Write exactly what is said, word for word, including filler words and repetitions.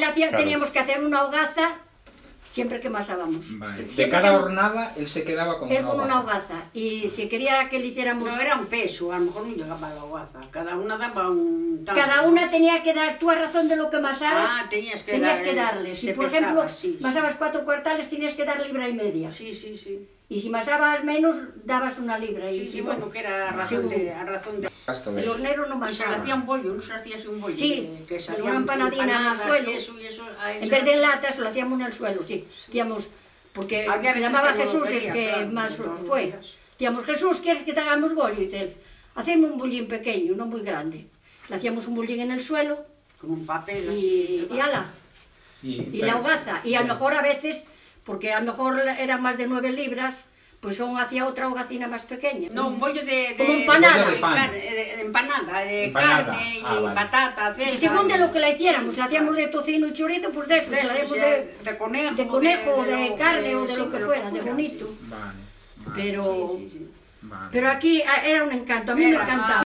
hacía, Claro. teníamos que hacer una hogaza siempre que masábamos. Vale. De Siempre cada que- hornada, él se quedaba con Él una con una hogaza. hogaza. Y si quería que le hiciéramos... No era un peso, a lo mejor no llegaba a la hogaza. Cada una daba un... tanto, Cada ¿no? una tenía que dar, tú a razón de lo que masaras, Ah, tenías que tenías dar, que eh, darle. Si se por pesaba, ejemplo sí, sí. masabas cuatro cuartales, tenías que dar libra y media. Sí, sí, sí. Y si masabas menos, dabas una libra. Sí, Y sí, si bueno, que era a razón sí, de... A razón de... Gasto el de... hornero no Y se le masaba. hacía un bollo, no se le hacía así un bollo. Sí, de- que se salían una empanadina en el empanadas suelo. y eso, y eso, a En eso- vez de en latas, lo hacíamos en el suelo, sí. Hacíamos, porque Había se veces llamaba que no lo Jesús el quería, que claro, más todos los fue. días. Decíamos, Jesús, ¿quieres que te hagamos bollo? Y dice él, haceme un bullín pequeño, no muy grande. Le hacíamos un bullín en el suelo Con un papel y, así. y ala. Y, Y la hogaza. Y a lo mejor a veces, porque a lo mejor eran más de nueve libras, pues son hacía otra hogacina más pequeña. No, un bollo de... de Como empanada. de, De pan. car- de- de empanada, de Empanada. carne y Ah, vale. patata, cera. Y según de lo que la hiciéramos, la hacíamos de tocino y chorizo, pues de eso, De si la eso, haríamos sea, de, de conejo, de conejo, de, lo- carne o de sí, lo que de fuera, de bonito. sí. Vale, vale, Pero, Sí, sí, sí. vale. pero aquí ah, era un encanto, a mí me Era, encantaba.